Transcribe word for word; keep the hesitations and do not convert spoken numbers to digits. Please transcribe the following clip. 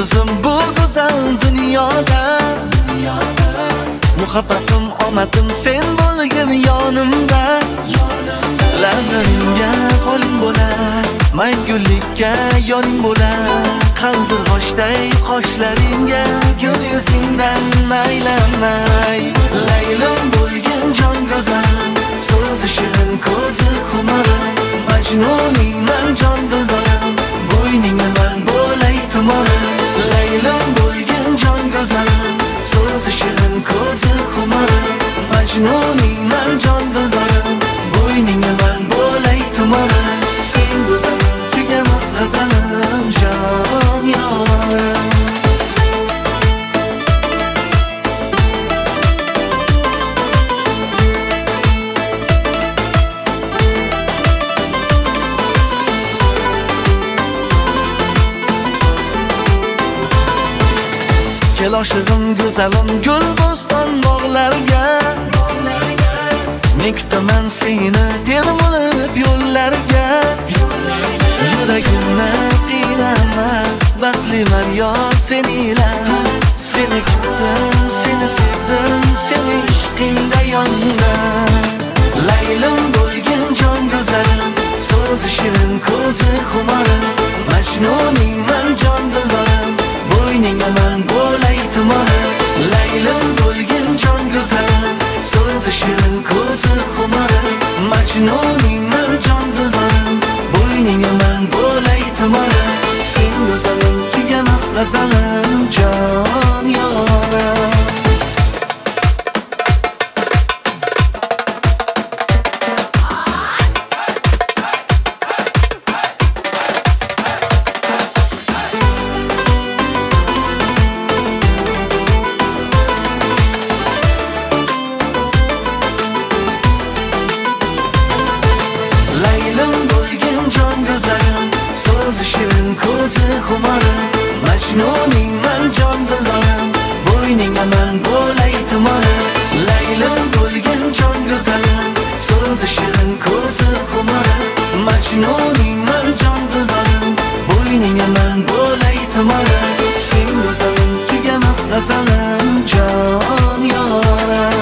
yıldızım bu güzel dünyada. Muhabbatim omadim sen bo'lgin yonimda. Lablarimga qo'ling bo'lar, mangulikka yoning bo'lar. Qaldirg'ochday qoshlaringga gul yuzingdan aylanay. Laylim bo'lgin jon go'zal, so'zi shirin ko'zi xumarim. Majnuningman jon dildorim, bo'yningga man bo'lay tumorim. Laylim bo'lgin jon go'zal, so'zi shirin ko'zi xumarim. Majnuningman jon dildorim, bo'yningga man bo'lay tumorim. Sen go'zalim tugamas g'azalim jon yorim. Kel oshig'im go'zalim gul bo'ston bog'larga. Men kutaman seni termulib yo'llarga. Yuragimni qiynama, baxtliman yor sen ila. Seni kutdim, seni sevdim, seni ishqingda yondim. Laylim bo'lgin jon go'zalim, so'zi shirin ko'zi xumarim. Majnuningman jon dildorim, bo'yningga man bo'lay tumorim. Laylim bo'lgin jon go'zalim, so'zi shirin ko'zi xumarim. Majnuningman jon dildorim, bo'yningga man bo'lay tumorim. Sen go'zalim tugamas g'azalim jon yorim. Shirin ko'zi xumarim, majnuningman jon dildorim, bo'yningga man bo'lay tumorim. Laylim bo'lgin jon go'zalim, so'zi shirin ko'zi xumarim. Majnuningman jon dildorim, bo'yningga man bo'lay tumorim. Sen go'zalim tugamas g'azalim jon yorim.